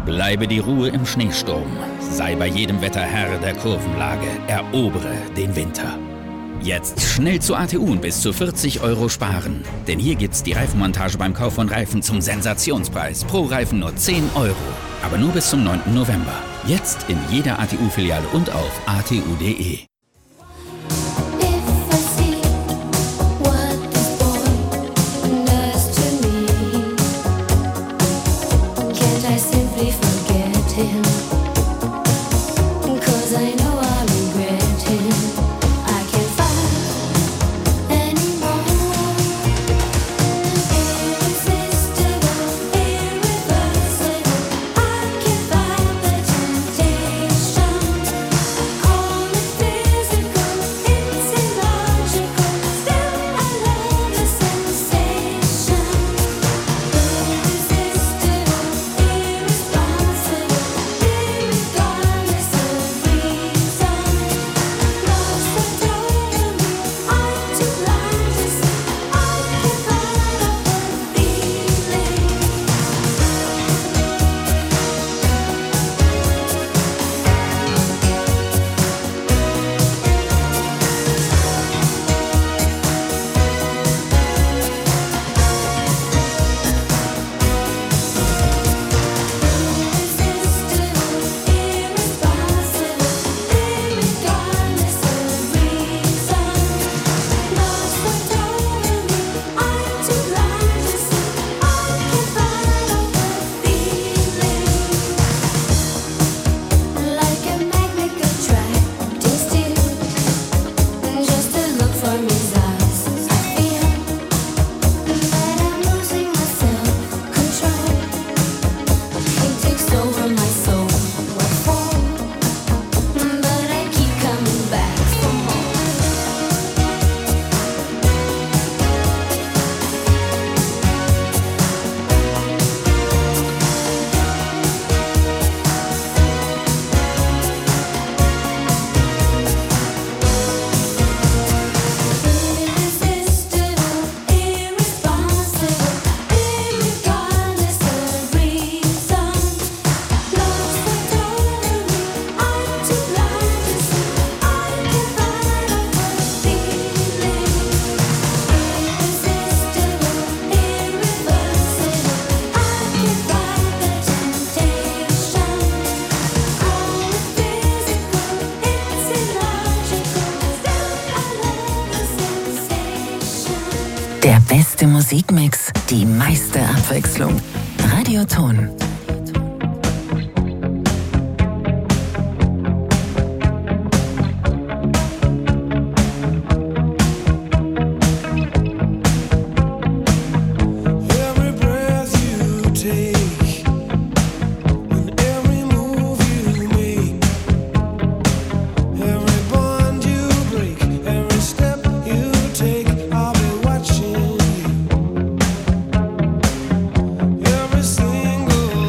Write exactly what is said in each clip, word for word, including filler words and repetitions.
Bleibe die Ruhe im Schneesturm. Sei bei jedem Wetter Herr der Kurvenlage. Erobere den Winter. Jetzt schnell zu A T U und bis zu vierzig Euro sparen. Denn hier gibt's die Reifenmontage beim Kauf von Reifen zum Sensationspreis. Pro Reifen nur zehn Euro. Aber nur bis zum neunten November. Jetzt in jeder A T U-Filiale und auf a t u punkt d e. Der beste Musikmix, die meiste Abwechslung. Radioton. Every single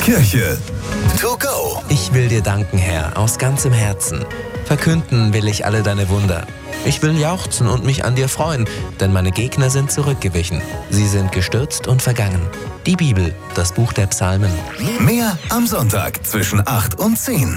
Kirche to go. Ich will dir danken, Herr, aus ganzem Herzen. Verkünden will ich alle deine Wunder. Ich will jauchzen und mich an dir freuen, denn meine Gegner sind zurückgewichen. Sie sind gestürzt und vergangen. Die Bibel, das Buch der Psalmen. Mehr am Sonntag zwischen acht und zehn.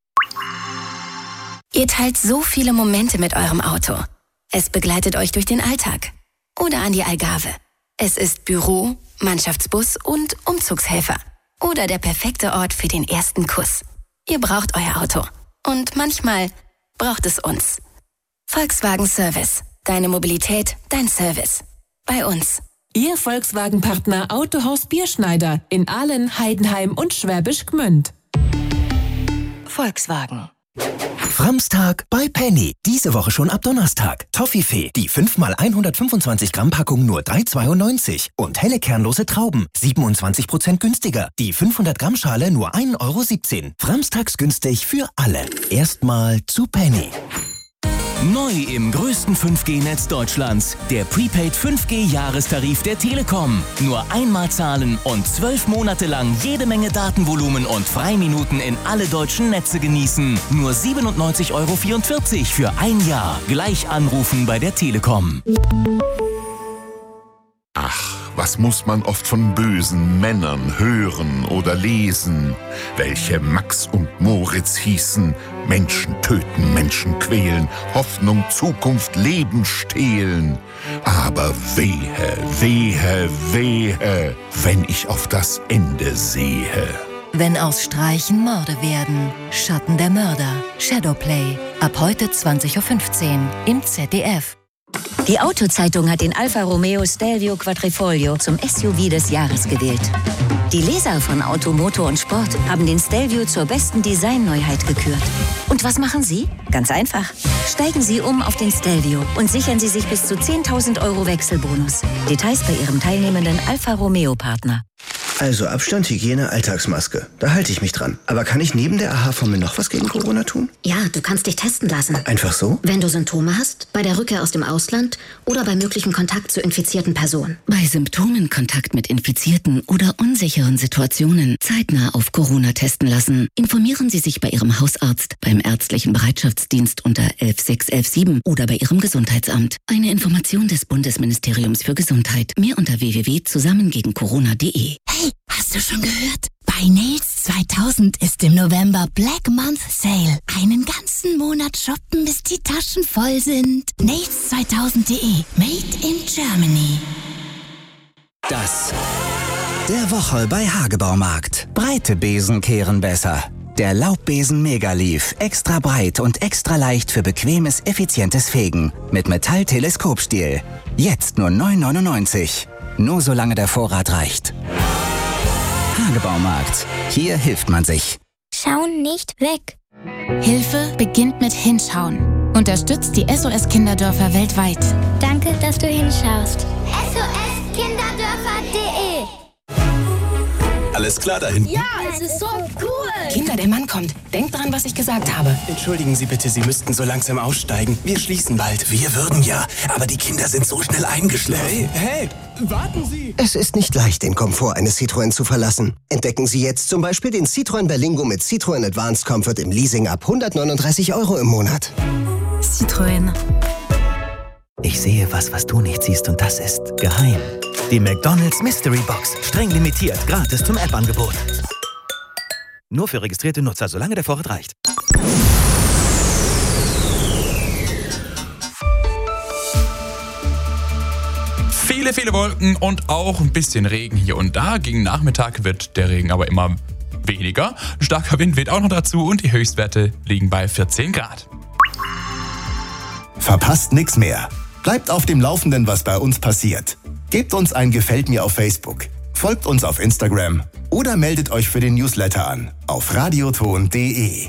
Ihr teilt so viele Momente mit eurem Auto. Es begleitet euch durch den Alltag. Oder an die Algarve. Es ist Büro, Mannschaftsbus und Umzugshelfer. Oder der perfekte Ort für den ersten Kuss. Ihr braucht euer Auto. Und manchmal braucht es uns. Volkswagen Service. Deine Mobilität, dein Service. Bei uns. Ihr Volkswagen-Partner Autohaus Bierschneider in Ahlen, Heidenheim und Schwäbisch Gmünd. Volkswagen. Framstag bei Penny. Diese Woche schon ab Donnerstag. Toffifee, die fünf mal hundertfünfundzwanzig Gramm Packung nur drei zweiundneunzig. Und helle kernlose Trauben, siebenundzwanzig Prozent günstiger. Die fünfhundert Gramm Schale nur ein Euro siebzehn. Framstags günstig für alle. Erstmal zu Penny. Neu im größten fünf G-Netz Deutschlands. Der Prepaid fünf G-Jahrestarif der Telekom. Nur einmal zahlen und zwölf Monate lang jede Menge Datenvolumen und Freiminuten in alle deutschen Netze genießen. Nur siebenundneunzig Euro vierundvierzig für ein Jahr. Gleich anrufen bei der Telekom. Ach, was muss man oft von bösen Männern hören oder lesen, welche Max und Moritz hießen, Menschen töten, Menschen quälen, Hoffnung, Zukunft, Leben stehlen. Aber wehe, wehe, wehe, wenn ich auf das Ende sehe. Wenn aus Streichen Morde werden. Schatten der Mörder. Shadowplay. Ab heute zwanzig Uhr fünfzehn im Z D F. Die Autozeitung hat den Alfa Romeo Stelvio Quadrifoglio zum S U V des Jahres gewählt. Die Leser von Auto, Motor und Sport haben den Stelvio zur besten Designneuheit gekürt. Und was machen Sie? Ganz einfach. Steigen Sie um auf den Stelvio und sichern Sie sich bis zu zehntausend Euro Wechselbonus. Details bei Ihrem teilnehmenden Alfa Romeo Partner. Also Abstand, Hygiene, Alltagsmaske. Da halte ich mich dran. Aber kann ich neben der A H-Formel noch was gegen Corona tun? Ja, du kannst dich testen lassen. Einfach so? Wenn du Symptome hast, bei der Rückkehr aus dem Ausland oder bei möglichem Kontakt zu infizierten Personen. Bei Symptomen, Kontakt mit Infizierten oder unsicheren Situationen zeitnah auf Corona testen lassen. Informieren Sie sich bei Ihrem Hausarzt, beim ärztlichen Bereitschaftsdienst unter elf sechs elf sieben oder bei Ihrem Gesundheitsamt. Eine Information des Bundesministeriums für Gesundheit. Mehr unter w w w punkt zusammengegen corona punkt de. Hey, hast du schon gehört? Bei Nails zweitausend ist im November Black Month Sale. Einen ganzen Monat shoppen, bis die Taschen voll sind. Nails zweitausend punkt de. Made in Germany. Das der Woche bei Hagebaumarkt. Breite Besen kehren besser. Der Laubbesen Megaleaf. Extra breit und extra leicht für bequemes, effizientes Fegen. Mit Metall-Teleskopstiel. Jetzt nur neun neunundneunzig. Nur solange der Vorrat reicht. Hagebaumarkt. Hier hilft man sich. Schauen nicht weg. Hilfe beginnt mit Hinschauen. Unterstützt die S O S Kinderdörfer weltweit. Danke, dass du hinschaust. S O S Kinderdörfer punkt de. Alles klar da hinten? Ja, es ist so cool. Kinder, der Mann kommt. Denkt dran, was ich gesagt habe. Entschuldigen Sie bitte, Sie müssten so langsam aussteigen. Wir schließen bald. Wir würden ja, aber die Kinder sind so schnell eingeschläft. Hey, hey, warten Sie! Es ist nicht leicht, den Komfort eines Citroën zu verlassen. Entdecken Sie jetzt zum Beispiel den Citroën Berlingo mit Citroën Advanced Comfort im Leasing ab hundertneununddreißig Euro im Monat. Citroën. Ich sehe was, was du nicht siehst, und das ist geheim. Die McDonald's Mystery Box. Streng limitiert, gratis zum App-Angebot. Nur für registrierte Nutzer, solange der Vorrat reicht. Viele, viele Wolken und auch ein bisschen Regen hier und da. Gegen Nachmittag wird der Regen aber immer weniger. Ein starker Wind weht auch noch dazu und die Höchstwerte liegen bei vierzehn Grad. Verpasst nichts mehr. Bleibt auf dem Laufenden, was bei uns passiert. Gebt uns ein Gefällt mir auf Facebook, folgt uns auf Instagram oder meldet euch für den Newsletter an auf radioton punkt de.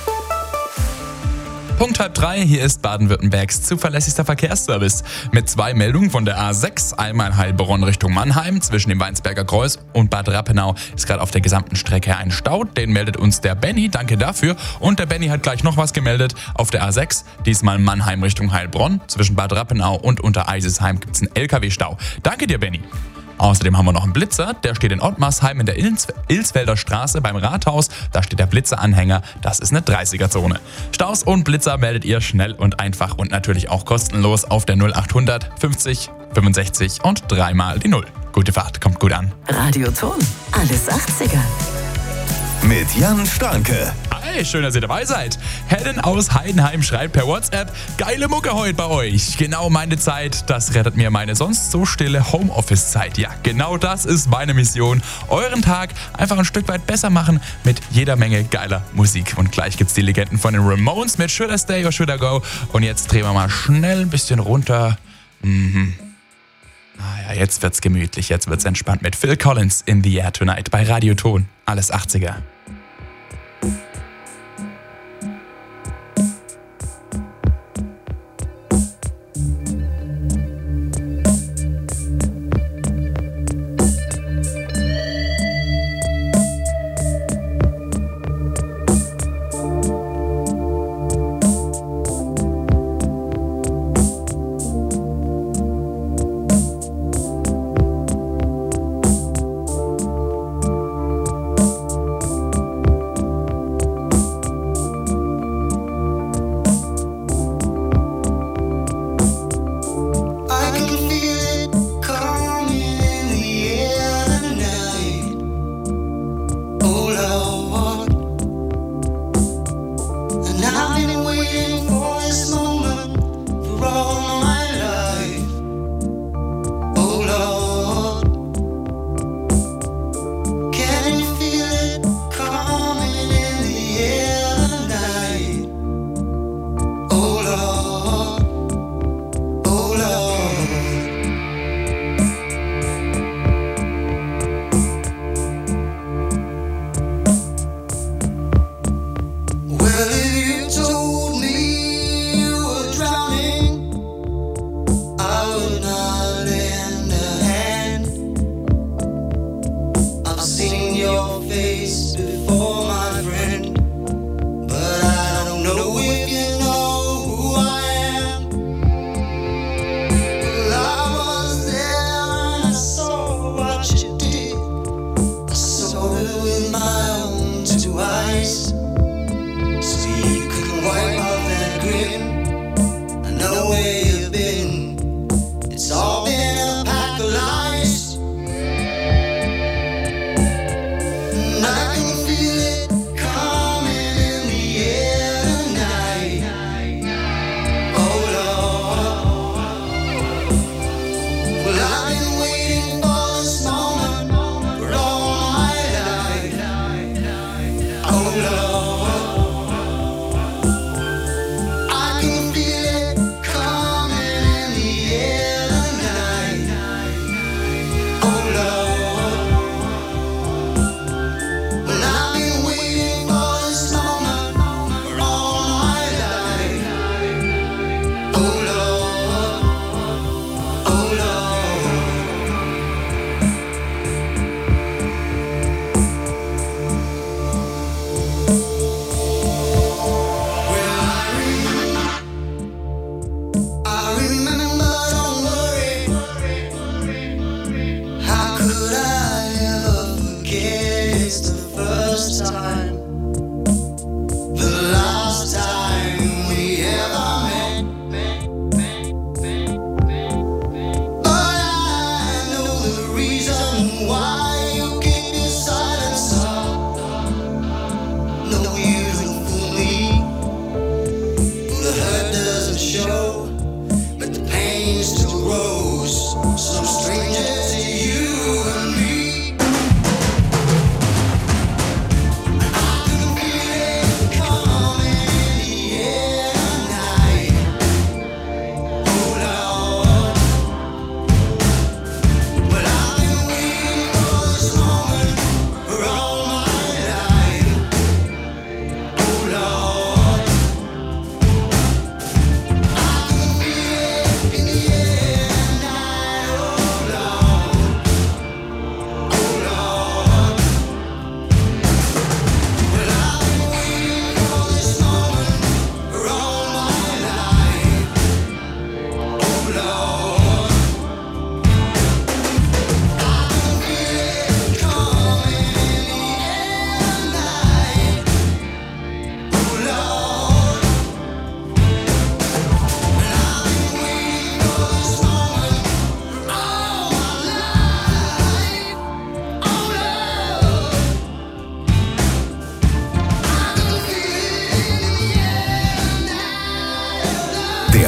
Punkt halb drei, hier ist Baden-Württembergs zuverlässigster Verkehrsservice. Mit zwei Meldungen von der A sechs, einmal Heilbronn Richtung Mannheim, zwischen dem Weinsberger Kreuz und Bad Rappenau ist gerade auf der gesamten Strecke ein Stau. Den meldet uns der Benny, danke dafür. Und der Benny hat gleich noch was gemeldet auf der A sechs, diesmal Mannheim Richtung Heilbronn. Zwischen Bad Rappenau und Untereisesheim gibt es einen L K W-Stau. Danke dir, Benny. Außerdem haben wir noch einen Blitzer, der steht in Ottmarsheim in der Ils- Ilsfelder Straße beim Rathaus. Da steht der Blitzeranhänger, das ist eine dreißiger-Zone. Staus und Blitzer meldet ihr schnell und einfach und natürlich auch kostenlos auf der null achthundert fünfzig fünfundsechzig und dreimal die Null. Gute Fahrt, kommt gut an. Radioton, alles achtziger. Mit Jan Starke. Hi, schön, dass ihr dabei seid. Helen aus Heidenheim schreibt per WhatsApp, geile Mucke heute bei euch. Genau meine Zeit, das rettet mir meine sonst so stille Homeoffice-Zeit. Ja, genau das ist meine Mission. Euren Tag einfach ein Stück weit besser machen mit jeder Menge geiler Musik. Und gleich gibt's die Legenden von den Ramones mit Should I Stay or Should I Go? Und jetzt drehen wir mal schnell ein bisschen runter. Mhm. Ah ja, jetzt wird's gemütlich, jetzt wird's entspannt mit Phil Collins in the Air Tonight bei Radioton. Alles achtziger.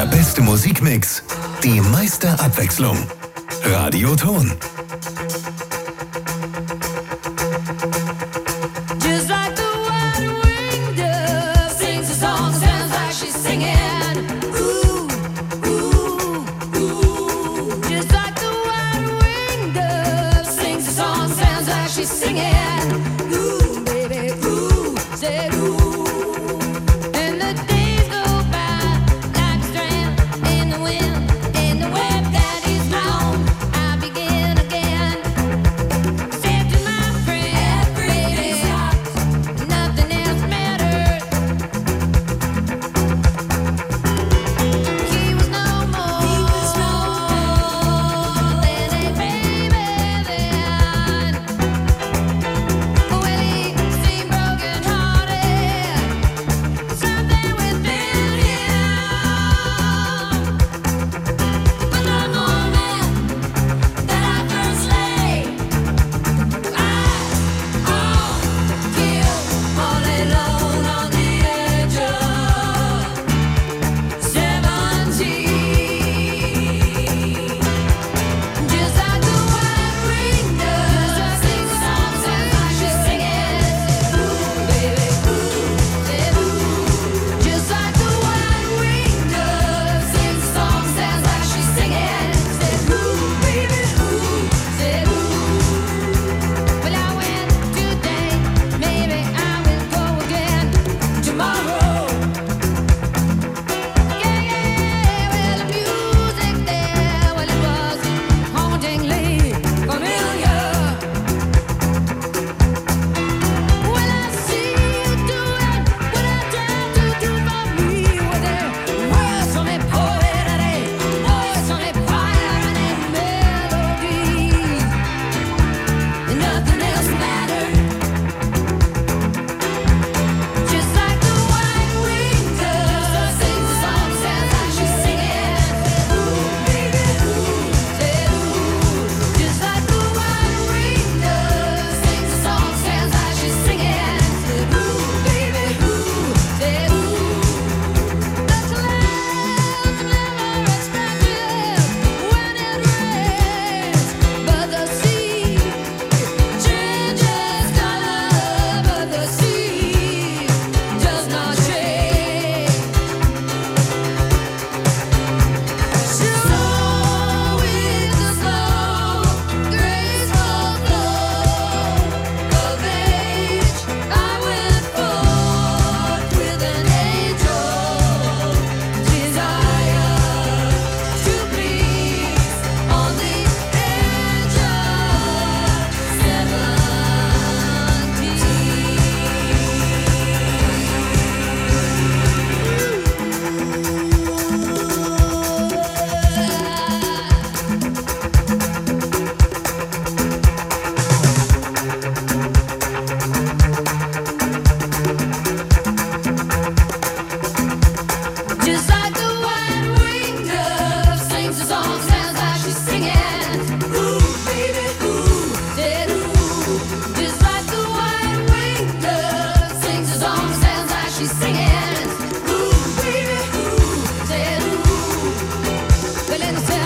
Der beste Musikmix, die meiste Abwechslung. Radio Ton. Just like the white-winged dove sings a song, sounds like she's singing. Ooh, ooh, ooh. Just like the white-winged dove sings a song, sounds like she's singing.